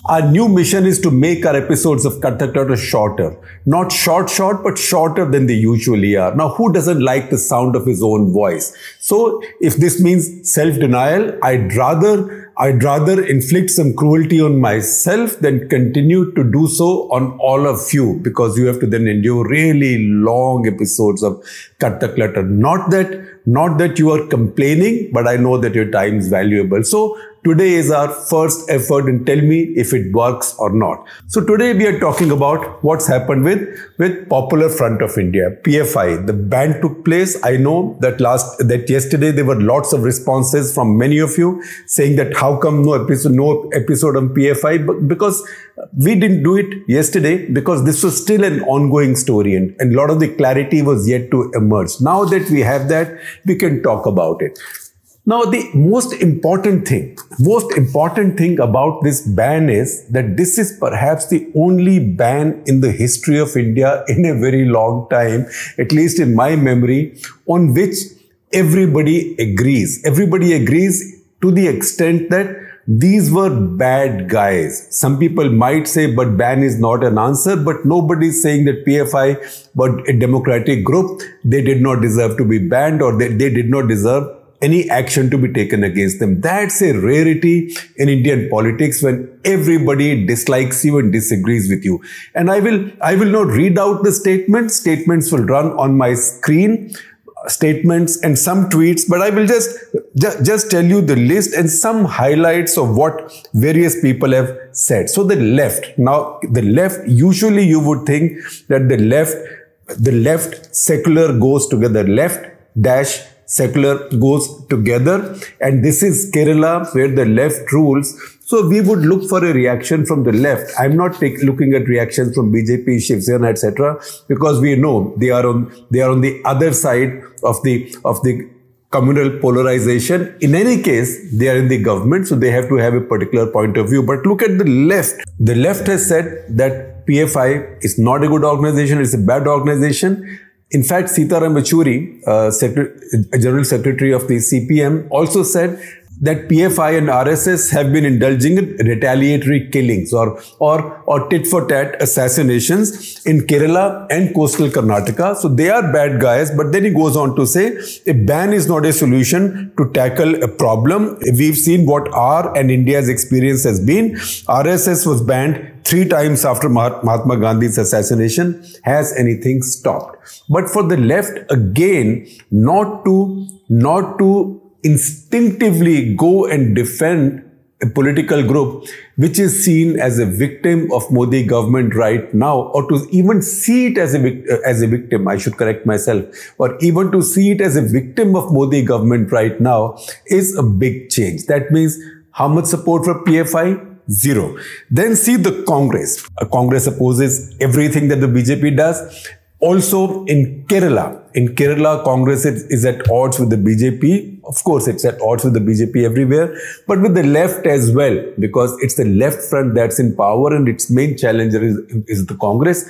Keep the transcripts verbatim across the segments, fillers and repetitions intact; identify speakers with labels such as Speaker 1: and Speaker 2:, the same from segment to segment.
Speaker 1: Our new mission is to make our episodes of Cut the Clutter shorter. Not short, short, but shorter than they usually are. Now, who doesn't like the sound of his own voice? So, if this means self-denial, I'd rather I'd rather inflict some cruelty on myself than continue to do so on all of you, because you have to then endure really long episodes of Cut the Clutter. Not that, not that you are complaining, but I know that your time is valuable. So today is our first effort, and tell me if it works or not. So today we are talking about what's happened with, with Popular Front of India, P F I. The ban took place. I know that last, that yesterday there were lots of responses from many of you saying that how come no episode, no episode on P F I? But because we didn't do it yesterday, because this was still an ongoing story, and, and a lot of the clarity was yet to emerge. Now that we have that, we can talk about it. Now, the most important thing, most important thing about this ban is that this is perhaps the only ban in the history of India in a very long time, at least in my memory, on which everybody agrees. Everybody agrees to the extent that these were bad guys. Some people might say, but ban is not an answer, but nobody is saying that P F I were a democratic group. They did not deserve to be banned, or they, they did not deserve any action to be taken against them. That's a rarity in Indian politics, when everybody dislikes you and disagrees with you. And I will, I will not read out the statements. Statements will run on my screen. Statements and some tweets, but I will just, just, just tell you the list and some highlights of what various people have said. So the left, now the left, usually you would think that the left, the left secular goes together, left dash secular goes together, and this is Kerala where the left rules. So we would look for a reaction from the left. I'm not take, looking at reactions from B J P, Shiv Sena, et cetera, because we know they are on they are on the other side of the of the communal polarization. In any case, they are in the government, so they have to have a particular point of view. But look at the left. The left has said that P F I is not a good organization; it's a bad organization. In fact, Sitaram Yechury, uh, Secretary, General Secretary of the C P M, also said that P F I and R S S have been indulging in retaliatory killings or, or, or tit-for-tat assassinations in Kerala and coastal Karnataka. So they are bad guys. But then he goes on to say, a ban is not a solution to tackle a problem. We've seen what our and India's experience has been. R S S was banned three times after Mahatma Gandhi's assassination. Has anything stopped? But for the left, again, not to, not to instinctively go and defend a political group which is seen as a victim of Modi government right now, or to even see it as a, as a victim, I should correct myself, or even to see it as a victim of Modi government right now is a big change. That means how much support for P F I? Zero. Then see the Congress. A Congress opposes everything that the B J P does. Also in Kerala, in Kerala, Congress is, is at odds with the B J P. Of course, it's at odds with the B J P everywhere, but with the left as well, because it's the left front that's in power and its main challenger is, is the Congress.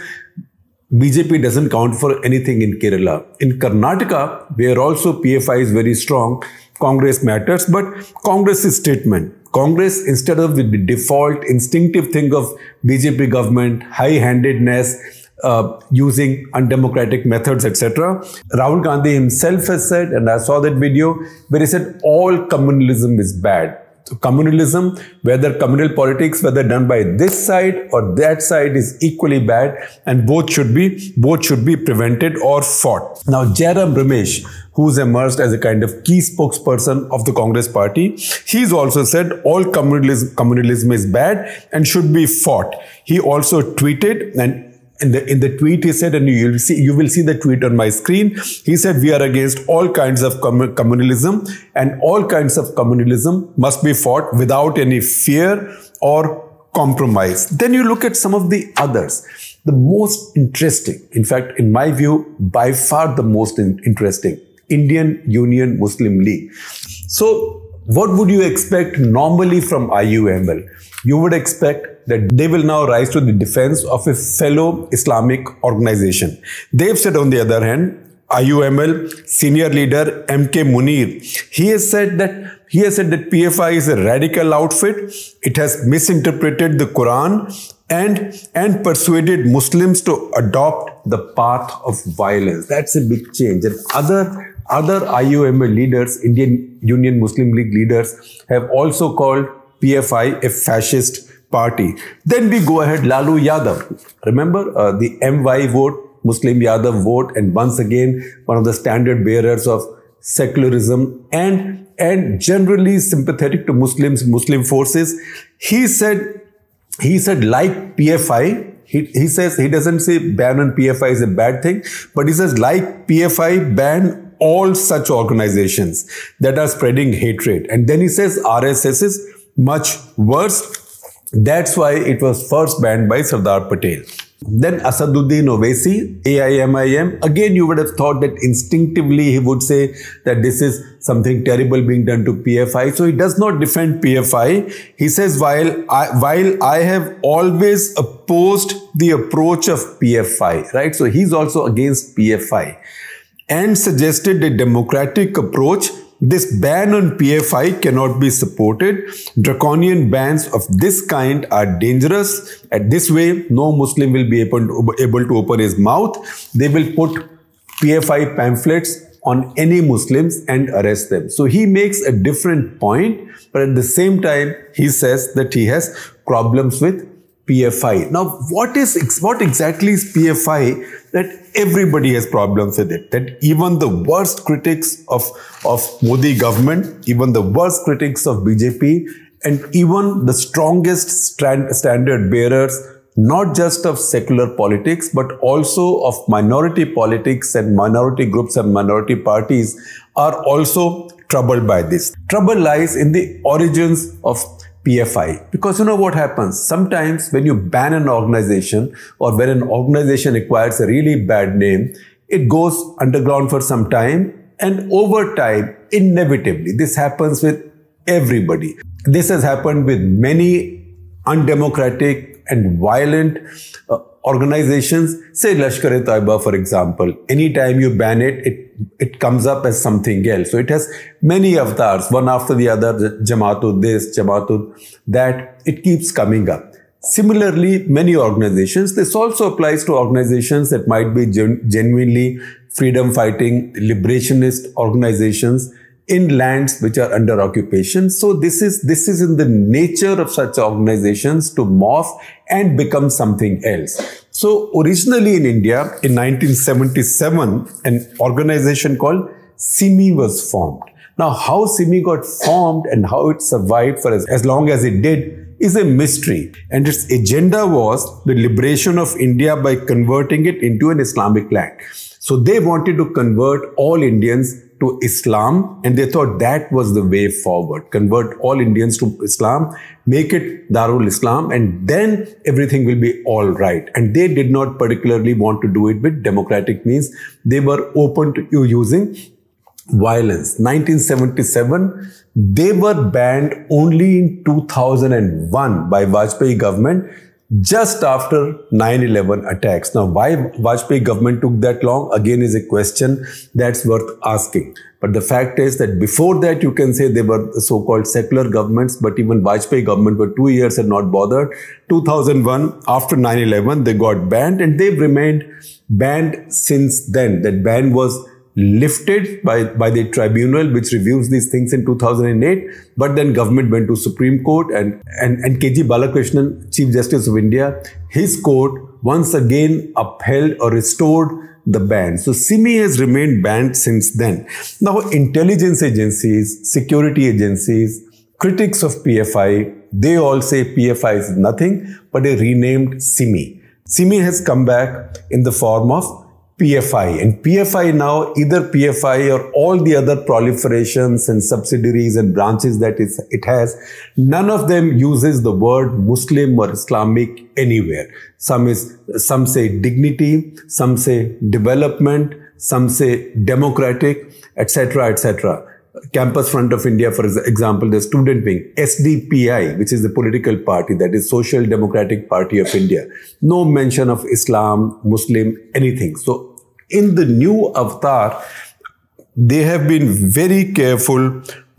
Speaker 1: B J P doesn't count for anything in Kerala. In Karnataka, where also P F I is very strong, Congress matters, but Congress's statement, Congress, instead of the default instinctive thing of B J P government, high-handedness, Uh, using undemocratic methods, et cetera. Rahul Gandhi himself has said, and I saw that video, where he said all communalism is bad. So communalism, whether communal politics, whether done by this side or that side, is equally bad, and both should be both should be prevented or fought. Now, Jairam Ramesh, who's emerged as a kind of key spokesperson of the Congress party, he's also said all communalism communalism is bad and should be fought. He also tweeted, and In the, in the tweet he said, and you will see, you will see the tweet on my screen. He said, we are against all kinds of com- communalism, and all kinds of communalism must be fought without any fear or compromise. Then you look at some of the others. The most interesting, in fact, in my view, by far the most in- interesting, Indian Union Muslim League. So what would you expect normally from I U M L? You would expect that they will now rise to the defense of a fellow Islamic organization. They've said, on the other hand, I U M L senior leader M K Munir, he has said that He has said that P F I is a radical outfit. It has misinterpreted the Quran and, and persuaded Muslims to adopt the path of violence. That's a big change. And other, other I U M A leaders, Indian Union Muslim League leaders, have also called P F I a fascist party. Then we go ahead, Lalu Yadav. Remember uh, the M Y vote, Muslim Yadav vote, and once again, one of the standard bearers of secularism and, and generally sympathetic to Muslims, Muslim forces. He said, he said like P F I, he, he says, he doesn't say ban on P F I is a bad thing, but he says like P F I, ban all such organizations that are spreading hatred. And then he says R S S is much worse. That's why it was first banned by Sardar Patel. Then Asaduddin Owaisi, A I M I M. Again, you would have thought that instinctively he would say that this is something terrible being done to P F I. So he does not defend P F I. He says, while I, while I have always opposed the approach of P F I, right? So he's also against P F I and suggested a democratic approach. This ban on P F I cannot be supported. Draconian bans of this kind are dangerous. At this way, no Muslim will be able to, able to open his mouth. They will put P F I pamphlets on any Muslims and arrest them. So he makes a different point, but at the same time, he says that he has problems with P F I. Now, what is what exactly is P F I that everybody has problems with it? That even the worst critics of, of Modi government, even the worst critics of B J P, and even the strongest stand, standard bearers, not just of secular politics, but also of minority politics and minority groups and minority parties, are also troubled by this. Trouble lies in the origins of P F I. Because you know what happens? Sometimes when you ban an organization or when an organization acquires a really bad name, it goes underground for some time, and over time, inevitably, this happens with everybody. This has happened with many undemocratic and violent uh, organizations. Say Lashkar-e-Taiba, for example. Anytime you ban it, it it comes up as something else. So it has many avatars, one after the other, Jamaatud this, Jamaatud that. It keeps coming up. Similarly, many organizations, this also applies to organizations that might be gen genuinely freedom-fighting, liberationist organizations in lands which are under occupation. So this is, this is in the nature of such organizations to morph and become something else. So originally in India, in nineteen seventy-seven, an organization called SIMI was formed. Now, how SIMI got formed and how it survived for as, as long as it did is a mystery. And its agenda was the liberation of India by converting it into an Islamic land. So they wanted to convert all Indians to Islam, and they thought that was the way forward. Convert all Indians to Islam, make it Darul Islam, and then everything will be all right. And they did not particularly want to do it with democratic means. They were open to using violence. nineteen seventy-seven, they were banned only in two thousand one by Vajpayee government, just after nine eleven attacks. Now, why Vajpayee government took that long, again, is a question that's worth asking. But the fact is that before that, you can say they were so-called secular governments, but even Vajpayee government for two years had not bothered. two thousand one, after nine eleven, they got banned, and they've remained banned since then. That ban was lifted by, by the tribunal which reviews these things in two thousand eight, but then government went to Supreme Court, and, and, and K G Balakrishnan, Chief Justice of India, his court once again upheld or restored the ban. So SIMI has remained banned since then. Now, intelligence agencies, security agencies, critics of P F I, they all say P F I is nothing but a renamed SIMI. SIMI has come back in the form of P F I, and P F I now, either P F I or all the other proliferations and subsidiaries and branches that it has, none of them uses the word Muslim or Islamic anywhere. Some is, some say dignity, some say development, some say democratic, et cetera, et cetera. Campus Front of India, for example, the student wing, S D P I, which is the political party, that is Social Democratic Party of India. No mention of Islam, Muslim, anything. So in the new avatar, they have been very careful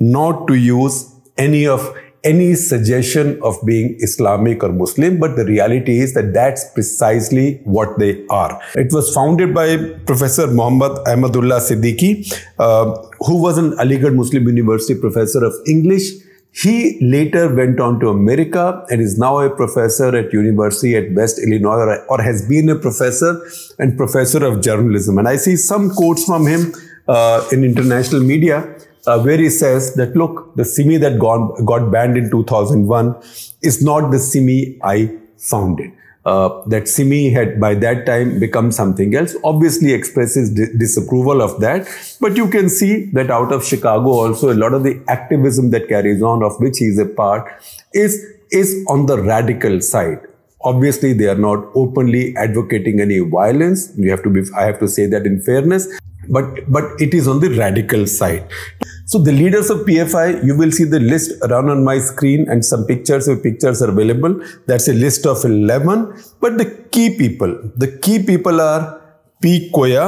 Speaker 1: not to use any of any suggestion of being Islamic or Muslim, but the reality is that that's precisely what they are. It was founded by Professor Muhammad Ahmadullah Siddiqui, uh, who was an Aligarh Muslim University professor of English. He later went on to America and is now a professor at University at West Illinois, or, or has been a professor and professor of journalism. And I see some quotes from him uh, in international media, Uh, where he says that, look, the Simi that got, got banned in two thousand one is not the Simi I founded. Uh, that Simi had by that time become something else, obviously expresses di- disapproval of that. But you can see that out of Chicago also, a lot of the activism that carries on, of which he is a part, is, is on the radical side. Obviously, they are not openly advocating any violence. You have to be, I have to say that in fairness, but, but it is on the radical side. So the leaders of P F I, you will see the list run on my screen, and some pictures of pictures are available. That's a list of eleven. But the key people, the key people are P. Koya.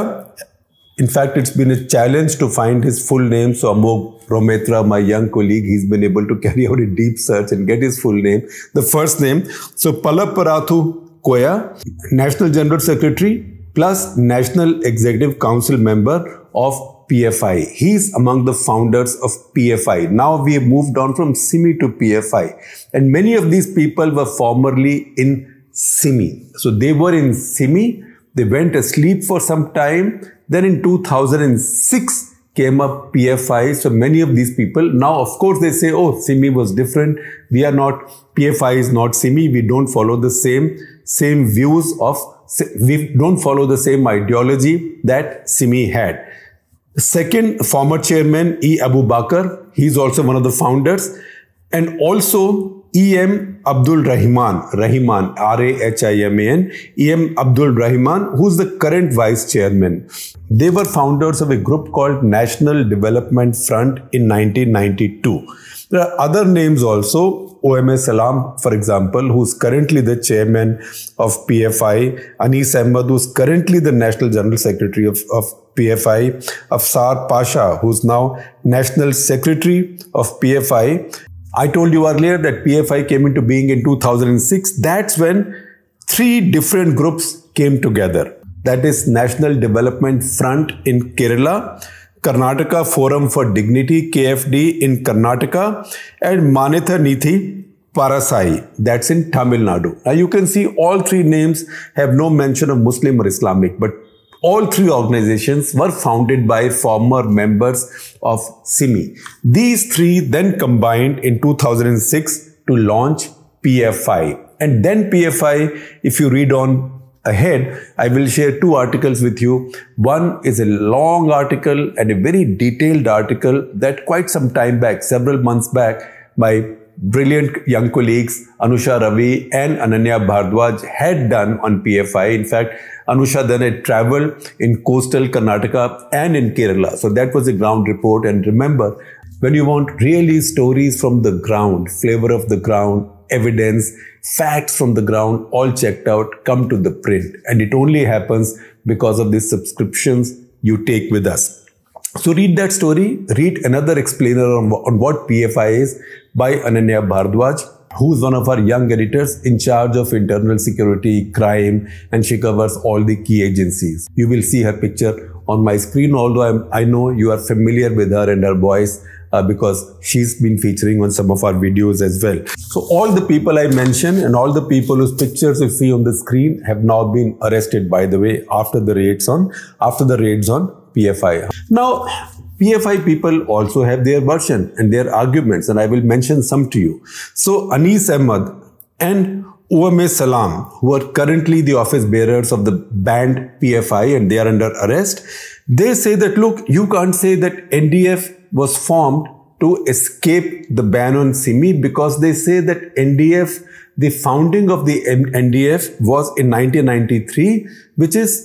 Speaker 1: In fact, it's been a challenge to find his full name. So Amog Rometra, my young colleague, he's been able to carry out a deep search and get his full name, the first name. So Palaparathu Koya, National General Secretary plus National Executive Council member of P F I. He's among the founders of P F I. Now we have moved on from Simi to P F I. And many of these people were formerly in Simi. So they were in Simi. They went asleep for some time. Then in two thousand six came up P F I. So many of these people, now of course they say, oh, Simi was different. We are not, P F I is not Simi. We don't follow the same, same views of, we don't follow the same ideology that Simi had. Second, former chairman E. Abu Bakr, he's also one of the founders, and also E M Abdul Rahman, Rahman, R A H I M A N, E M Abdul Rahman, who's the current vice chairman. They were founders of a group called National Development Front in nineteen ninety-two. There are other names also, O M A Salam, for example, who's currently the chairman of P F I, Anis Ahmed, who's currently the National General Secretary of, of P F I, Afsar Pasha, who's now National Secretary of P F I. I told you earlier that P F I came into being in two thousand six. That's when three different groups came together. That is National Development Front in Kerala, Karnataka Forum for Dignity, K F D in Karnataka, and Manitha Nithi Parasai, that's in Tamil Nadu. Now you can see all three names have no mention of Muslim or Islamic, but all three organizations were founded by former members of Simi. These three then combined in two thousand six to launch P F I. And then P F I, if you read on ahead, I will share two articles with you. One is a long article and a very detailed article that quite some time back, several months back, my brilliant young colleagues Anusha Ravi and Ananya Bhardwaj had done on P F I. In fact, Anusha then had traveled in coastal Karnataka and in Kerala. So that was a ground report. And remember, when you want really stories from the ground, flavor of the ground, evidence, facts from the ground, all checked out, come to the print. And it only happens because of the subscriptions you take with us. So read that story, read another explainer on, on what P F I is by Ananya Bhardwaj, who's one of our young editors in charge of internal security, crime, and she covers all the key agencies. You will see her picture on my screen, although I'm, I know you are familiar with her and her voice uh, because she's been featuring on some of our videos as well. So all the people I mentioned and all the people whose pictures you see on the screen have now been arrested, by the way, after the raids on, after the raids on P F I. Now, P F I people also have their version and their arguments, and I will mention some to you. So Anis Ahmed and O M A Salam, who are currently the office bearers of the banned P F I and they are under arrest, they say that, look, you can't say that N D F was formed to escape the ban on Simi, because they say that N D F, the founding of the N D F was in nineteen ninety-three, which is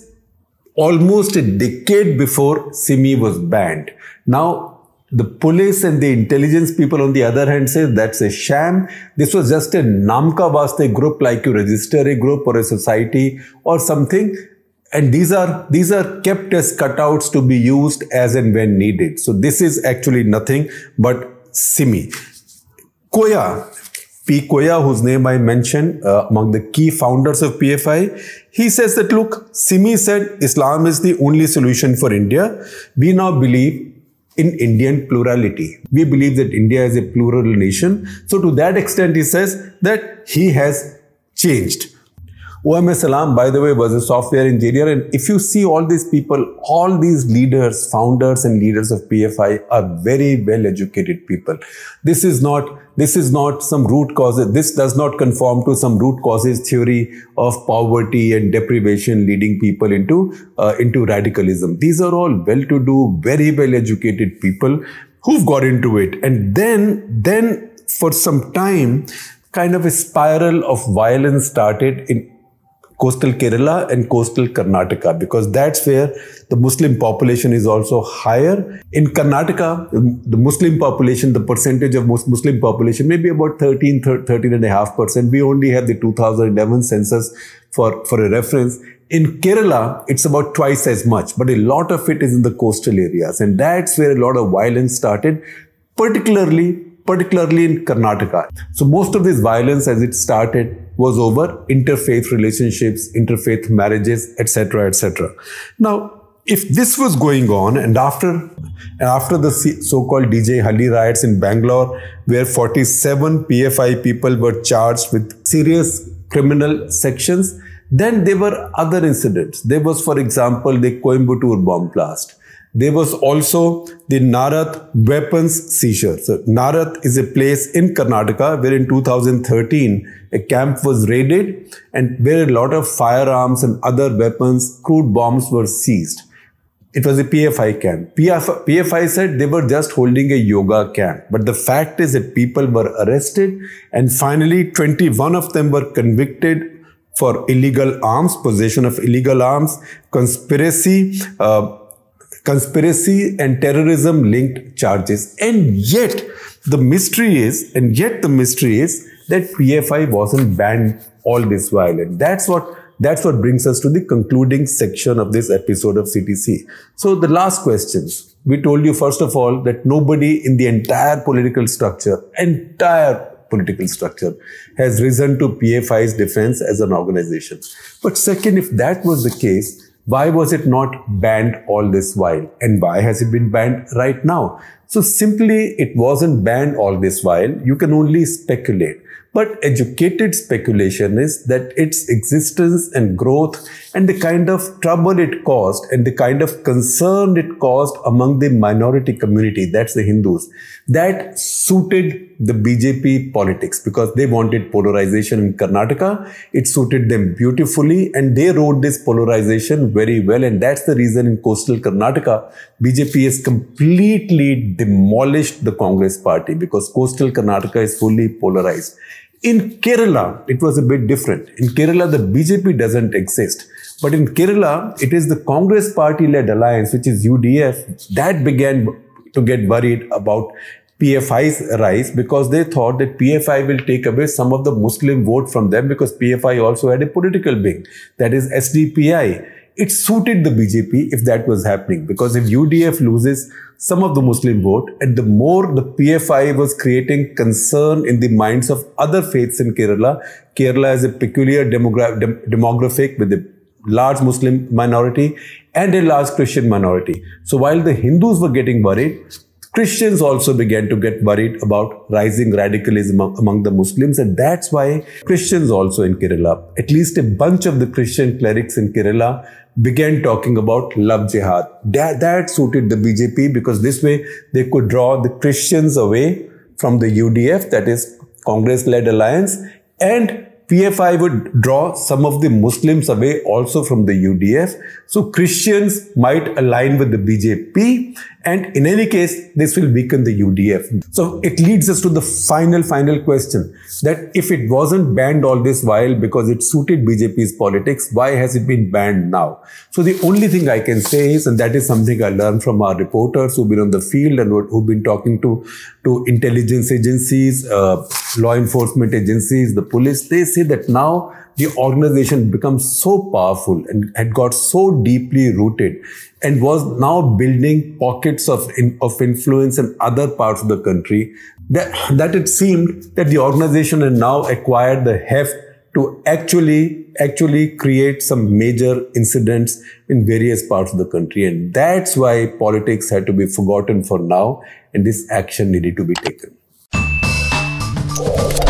Speaker 1: almost a decade before Simi was banned. Now, the police and the intelligence people on the other hand say that's a sham. This was just a Namka Vaste group, like you register a group or a society or something. And these are, these are kept as cutouts to be used as and when needed. So this is actually nothing but Simi. Koya, P. Koya, whose name I mentioned, uh, among the key founders of P F I, he says that, look, Simi said Islam is the only solution for India. We now believe in Indian plurality. We believe that India is a plural nation. So to that extent, he says that he has changed. O M S Salam, by the way, was a software engineer. And if you see all these people, all these leaders, founders and leaders of P F I are very well-educated people. This is not, this is not some root causes. This does not conform to some root causes theory of poverty and deprivation leading people into, uh, into radicalism. These are all well-to-do, very well-educated people who've got into it. And then, then for some time, kind of a spiral of violence started in coastal Kerala and coastal Karnataka, because that's where the Muslim population is also higher. In Karnataka, the Muslim population, the percentage of Muslim population may be about thirteen, thirteen and a half percent. We only have the two thousand eleven census for, for a reference. In Kerala, it's about twice as much, but a lot of it is in the coastal areas. And that's where a lot of violence started, particularly particularly in Karnataka. So most of this violence as it started was over interfaith relationships, interfaith marriages, et cetera, et cetera. Now, if this was going on, and after, and after the so-called D J Halli riots in Bangalore, where forty-seven P F I people were charged with serious criminal sections, then there were other incidents. There was, for example, the Coimbatore bomb blast. There was also the Narath weapons seizure. So Narath is a place in Karnataka where in two thousand thirteen a camp was raided and where a lot of firearms and other weapons, crude bombs were seized. It was a P F I camp. P F I, P F I said they were just holding a yoga camp. But the fact is that people were arrested and finally twenty-one of them were convicted for illegal arms, possession of illegal arms, conspiracy, uh, conspiracy and terrorism linked charges. And yet the mystery is, and yet the mystery is that P F I wasn't banned all this while. And that's what, that's what brings us to the concluding section of this episode of C T C. So the last questions. We told you first of all that nobody in the entire political structure, entire political structure has risen to P F I's defense as an organization. But second, if that was the case, why was it not banned all this while? And why has it been banned right now? So simply, it wasn't banned all this while. You can only speculate. But educated speculation is that its existence and growth and the kind of trouble it caused and the kind of concern it caused among the minority community, that's the Hindus, that suited the B J P politics because they wanted polarization in Karnataka. It suited them beautifully and they wrote this polarization very well. And that's the reason in coastal Karnataka, B J P has completely demolished the Congress party because coastal Karnataka is fully polarized. In Kerala, it was a bit different. In Kerala, the B J P doesn't exist. But in Kerala, it is the Congress party-led alliance, which is U D F, that began to get worried about P F I's rise because they thought that P F I will take away some of the Muslim vote from them because P F I also had a political wing, that is S D P I. It suited the B J P if that was happening because if U D F loses some of the Muslim vote and the more the P F I was creating concern in the minds of other faiths in Kerala. Kerala is a peculiar demogra- dem- demographic with a large Muslim minority and a large Christian minority. So while the Hindus were getting worried, Christians also began to get worried about rising radicalism among the Muslims, and that's why Christians also in Kerala, at least a bunch of the Christian clerics in Kerala began talking about love jihad. That, that suited the B J P because this way they could draw the Christians away from the U D F, that is Congress-led alliance, and P F I would draw some of the Muslims away also from the U D F. So Christians might align with the B J P and in any case, this will weaken the U D F. So it leads us to the final, final question that if it wasn't banned all this while because it suited B J P's politics, why has it been banned now? So the only thing I can say is, and that is something I learned from our reporters who've been on the field and who've been talking to to intelligence agencies, uh, law enforcement agencies, the police. They say that now the organization becomes so powerful and had got so deeply rooted and was now building pockets of, in, of influence in other parts of the country, that, that it seemed that the organization had now acquired the heft to actually, actually create some major incidents in various parts of the country. And that's why politics had to be forgotten for now, and this action needed to be taken.